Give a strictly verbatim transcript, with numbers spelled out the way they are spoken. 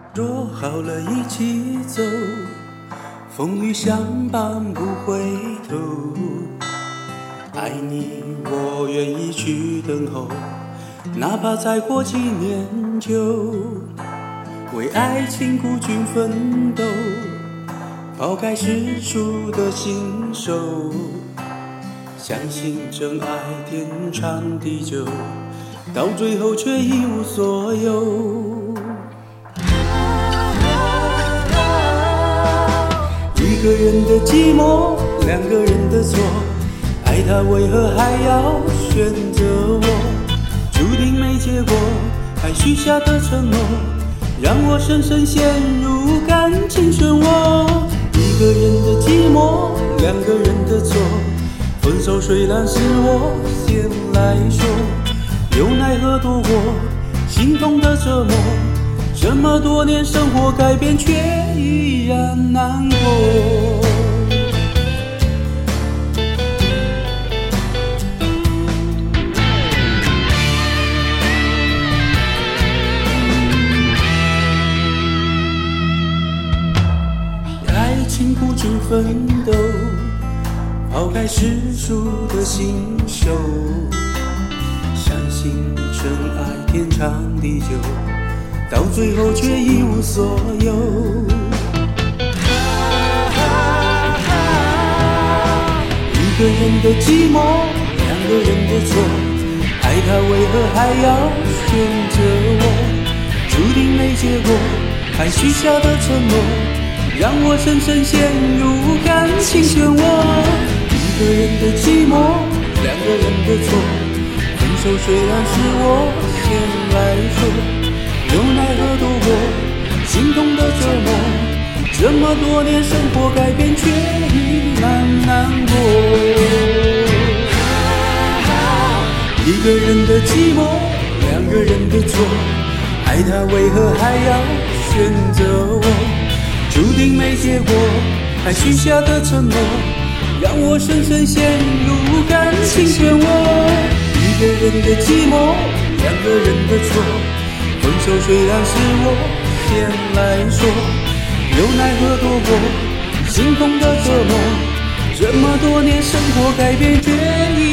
说好了一起走，风雨相伴不回头。爱你，我愿意去等候，哪怕再过几年就为爱情孤军奋斗，抛开世俗的信手，相信真爱天长地久，到最后却一无所有。一个人的寂寞，两个人的错，爱他为何还要选择我？注定没结果，还许下的承诺，让我深深陷入感情漩涡。一个人的寂寞，两个人的错，分手虽然是我先来说，又奈何躲过心痛的折磨。这么多年生活改变，却依然难过。爱情孤军奋斗，抛开世俗的信手，相信真爱天长地久，到最后却一无所有。一个人的寂寞，两个人的错，爱他为何还要选择我？注定没结果，还许下的承诺，让我深深陷入感情漩涡。一个人的寂寞，两个人的错，分手虽然是我先来说，又奈何躲过心痛的折磨。这么多年生活改变，却依然难过。一个人的寂寞，两个人的错，爱他为何还要选择我？注定没结果，还许下的承诺，让我深深陷入感情漩涡。一个人的寂寞，两个人的错，分手虽然是我先来说，又奈何躲过心痛的折磨。这么多年生活改变，却依